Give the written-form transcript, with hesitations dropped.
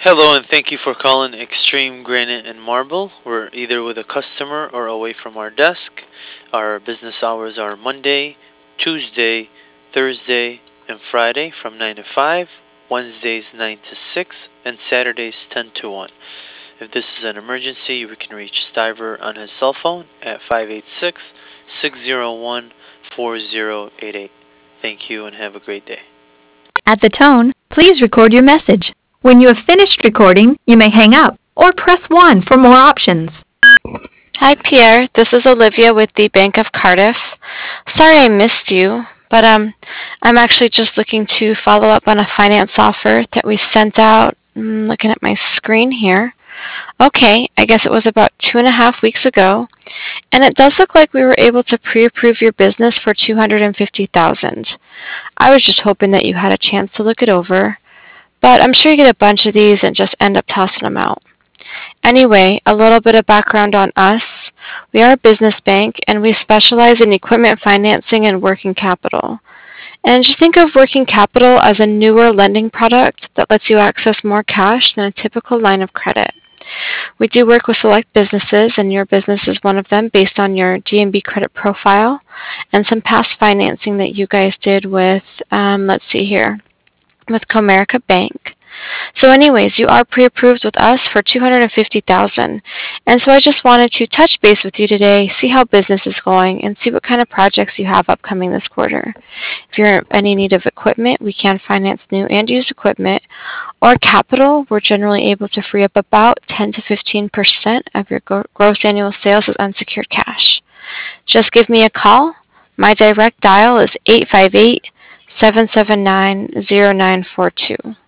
Hello and thank you for calling Extreme Granite and Marble. We're either with a customer or away from our desk. Our business hours are Monday, Tuesday, Thursday, and Friday from 9 to 5, Wednesdays 9 to 6, and Saturdays 10 to 1. If this is an emergency, we can reach Stiver on his cell phone at 586-601-4088. Thank you and have a great day. At the tone, please record your message. When you have finished recording, you may hang up or press 1 for more options. Hi, Pierre. This is Olivia with the Bank of Cardiff. Sorry I missed you, but I'm actually just looking to follow up on a finance offer that we sent out. Looking at my screen here. Okay, I guess it was about 2.5 weeks ago, and it does look like we were able to pre-approve your business for $250,000. I was just hoping that you had a chance to look it over, but I'm sure you get a bunch of these and just end up tossing them out. Anyway, a little bit of background on us. We are a business bank and we specialize in equipment financing and working capital. And just think of working capital as a newer lending product that lets you access more cash than a typical line of credit. We do work with select businesses, and your business is one of them based on your D&B credit profile and some past financing that you guys did with, let's see here, with Comerica Bank. So anyways, you are pre-approved with us for $250,000. And so I just wanted to touch base with you today, see how business is going, and see what kind of projects you have upcoming this quarter. If you're in any need of equipment, we can finance new and used equipment, or capital. We're generally able to free up about 10 to 15% of your gross annual sales as unsecured cash. Just give me a call. My direct dial is 858-779-0942.